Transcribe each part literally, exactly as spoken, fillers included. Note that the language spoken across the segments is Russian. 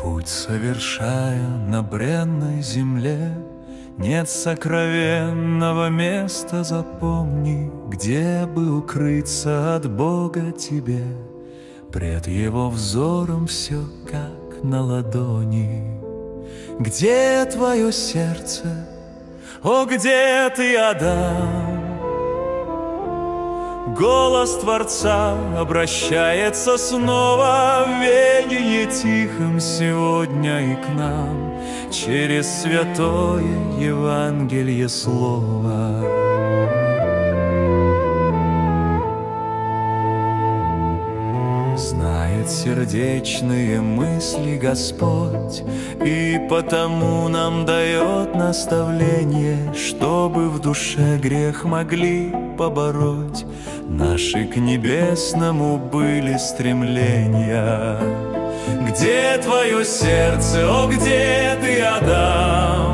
Путь совершая на бренной земле, нет сокровенного места, запомни, где бы укрыться от Бога тебе. Пред Его взором все как на ладони. Где твое сердце? О, где ты, Адам? Голос Творца обращается снова в веянии тихом сегодня и к нам через святое Евангелие Слово. Знает сердечные мысли Господь, и потому нам дает наставление, чтобы в душе грех могли побороть. Наши к небесному были стремления. Где твое сердце, о, где ты, Адам?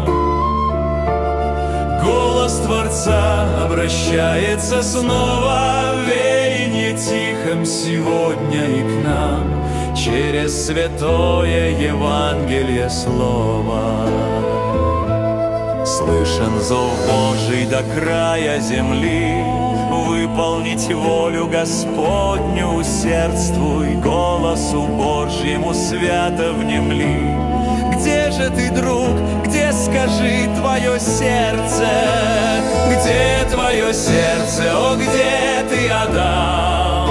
Голос Творца обращается снова в веянии тихом сегодня и к нам через святое Евангелие Слово. Слышен зов Божий до края земли, выполнить волю Господню усердствуй, голосу Божьему свято внемли. Где же ты, друг, где, скажи, твое сердце? Где твое сердце, о, где ты, Адам?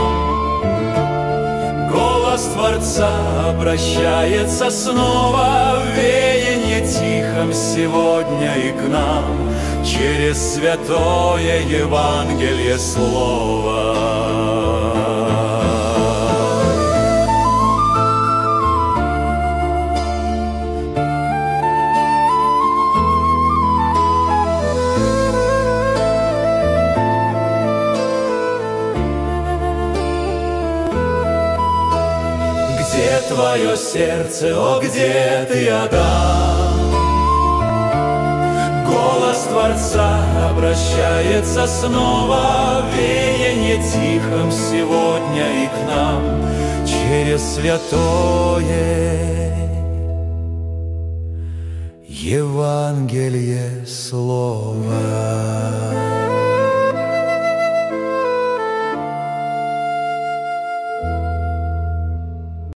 Голос Творца обращается снова в веяние тихом сегодня и к нам через святое Евангелие Слово. Где твое сердце, о, где ты, Адам? Голос Творца обращается снова в веяние тихом сегодня и к нам через святое Евангелие Слово.